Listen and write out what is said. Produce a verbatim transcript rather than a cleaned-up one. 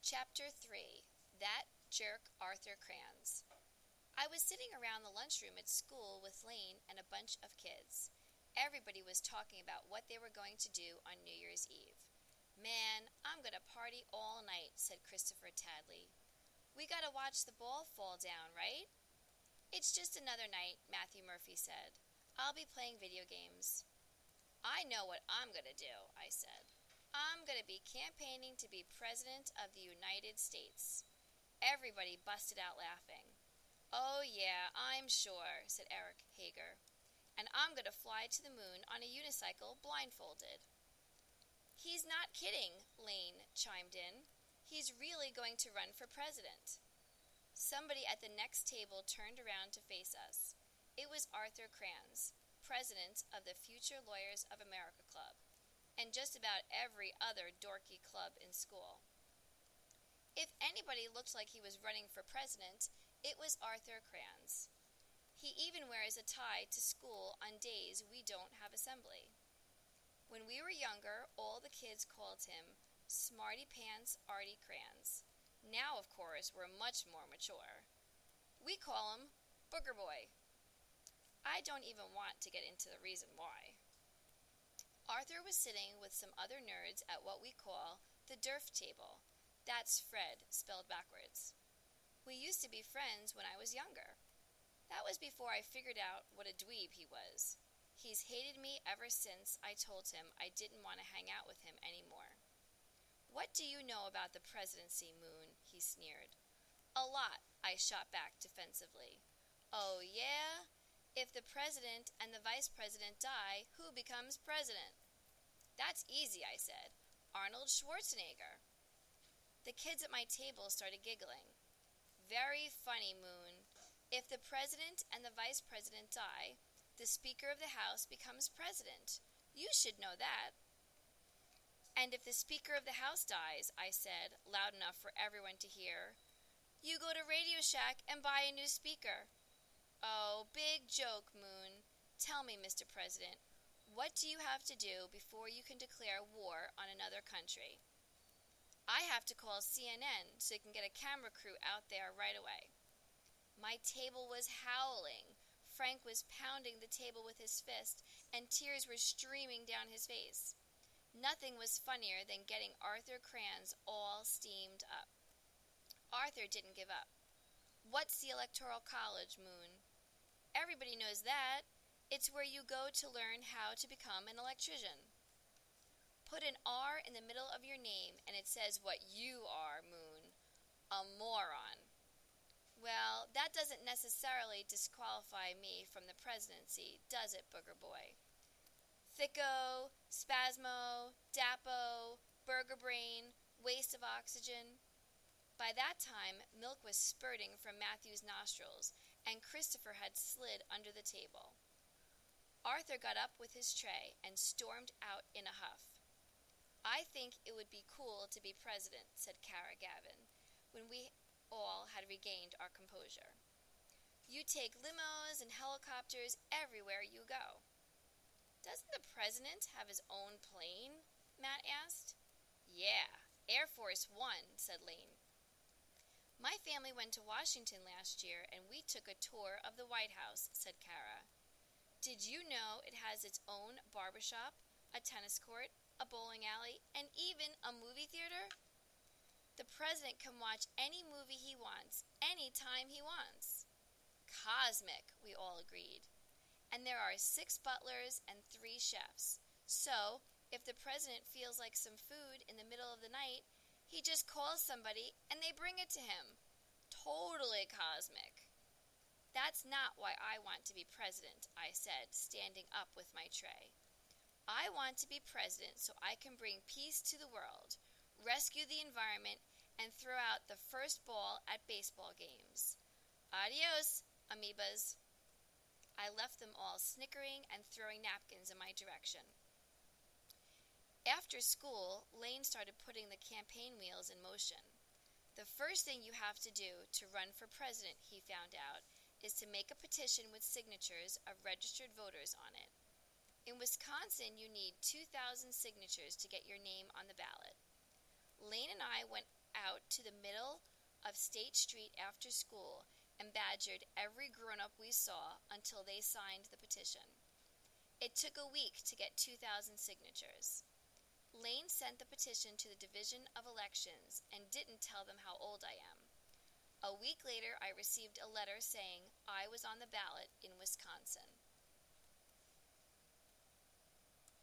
Chapter three. That Jerk Arthur Kranz. I was sitting around the lunchroom at school with Lane and a bunch of kids. Everybody was talking about what they were going to do on New Year's Eve. "Man, I'm going to party all night," said Christopher Tadley. "We got to watch the ball fall down, right?" "It's just another night," Matthew Murphy said. "I'll be playing video games." "I know what I'm going to do," I said. "I'm going to be campaigning to be President of the United States." Everybody busted out laughing. "Oh, yeah, I'm sure," said Eric Hager. "And I'm going to fly to the moon on a unicycle blindfolded." "He's not kidding," Lane chimed in. "He's really going to run for president." Somebody at the next table turned around to face us. It was Arthur Kranz, president of the Future Lawyers of America Club, and just about every other dorky club in school. If anybody looked like he was running for president, it was Arthur Kranz. He even wears a tie to school on days we don't have assembly. When we were younger, all the kids called him Smarty Pants Artie Kranz. Now, of course, we're much more mature. We call him Booger Boy. I don't even want to get into the reason why. Arthur was sitting with some other nerds at what we call the D E R F table. That's Fred, spelled backwards. We used to be friends when I was younger. That was before I figured out what a dweeb he was. He's hated me ever since I told him I didn't want to hang out with him anymore. "What do you know about the presidency, Moon?" he sneered. "A lot," I shot back defensively. "Oh, yeah? If the president and the vice president die, who becomes president?" "That's easy," I said. "Arnold Schwarzenegger." The kids at my table started giggling. "Very funny, Moon. If the president and the vice president die, the Speaker of the House becomes president. You should know that." "And if the Speaker of the House dies," I said, loud enough for everyone to hear, "you go to Radio Shack and buy a new speaker." "Oh, big joke, Moon. Tell me, Mister President, what do you have to do before you can declare war on another country?" "I have to call C N N so you can get a camera crew out there right away." My table was howling. Frank was pounding the table with his fist, and tears were streaming down his face. Nothing was funnier than getting Arthur Kranz all steamed up. Arthur didn't give up. "What's the Electoral College, Moon?" "Everybody knows that. It's where you go to learn how to become an electrician." "Put an R in the middle of your name, and it says what you are, Moon. A moron." "Well, that doesn't necessarily disqualify me from the presidency, does it, Booger Boy?" Thicko, spasmo, dapo, burger brain, waste of oxygen. By that time, milk was spurting from Matthew's nostrils, and Christopher had slid under the table. Arthur got up with his tray and stormed out in a huff. "I think it would be cool to be president," said Kara Gavin, when we all had regained our composure. "You take limos and helicopters everywhere you go." "Doesn't the president have his own plane?" Matt asked. "Yeah, Air Force One," said Lane. "My family went to Washington last year, and we took a tour of the White House," said Kara. "Did you know it has its own barbershop, a tennis court, a bowling alley, and even a movie theater? The president can watch any movie he wants, any time he wants." "Cosmic," we all agreed. "And there are six butlers and three chefs. So, if the president feels like some food in the middle of the night, he just calls somebody and they bring it to him. Totally cosmic." "That's not why I want to be president," I said, standing up with my tray. "I want to be president so I can bring peace to the world, rescue the environment, and throw out the first ball at baseball games. Adios, amoebas." I left them all snickering and throwing napkins in my direction. After school, Lane started putting the campaign wheels in motion. "The first thing you have to do to run for president," he found out, "is to make a petition with signatures of registered voters on it. In Wisconsin, you need two thousand signatures to get your name on the ballot." Lane and I went out to the middle of State Street after school and badgered every grown-up we saw until they signed the petition. It took a week to get two thousand signatures. Lane sent the petition to the Division of Elections and didn't tell them how old I am. A week later, I received a letter saying I was on the ballot in Wisconsin.